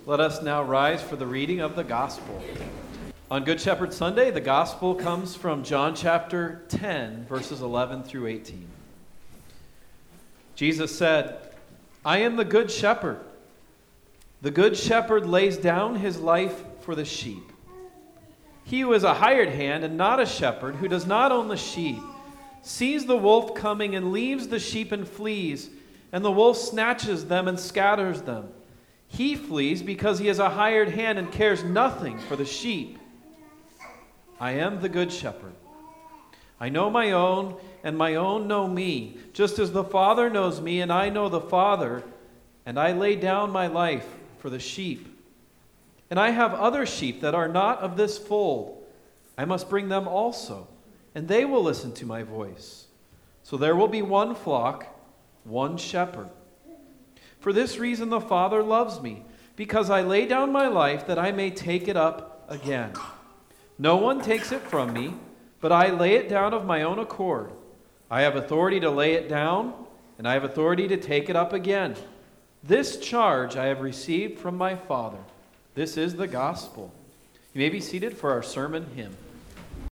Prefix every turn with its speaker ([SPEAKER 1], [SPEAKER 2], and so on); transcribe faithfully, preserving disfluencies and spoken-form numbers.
[SPEAKER 1] Let us now rise for the reading of the Gospel. On Good Shepherd Sunday, the Gospel comes from John chapter ten, verses eleven through eighteen. Jesus said, "I am the Good Shepherd. The Good Shepherd lays down his life for the sheep. He who is a hired hand and not a shepherd, who does not own the sheep, sees the wolf coming and leaves the sheep and flees, and the wolf snatches them and scatters them. He flees because he is a hired hand and cares nothing for the sheep. I am the Good Shepherd. I know my own, and my own know me, just as the Father knows me, and I know the Father, and I lay down my life for the sheep. And I have other sheep that are not of this fold. I must bring them also, and they will listen to my voice. So there will be one flock, one shepherd. For this reason the Father loves me, because I lay down my life that I may take it up again. No one takes it from me, but I lay it down of my own accord. I have authority to lay it down, and I have authority to take it up again. This charge I have received from my Father." This is the gospel. You may be seated for our sermon hymn.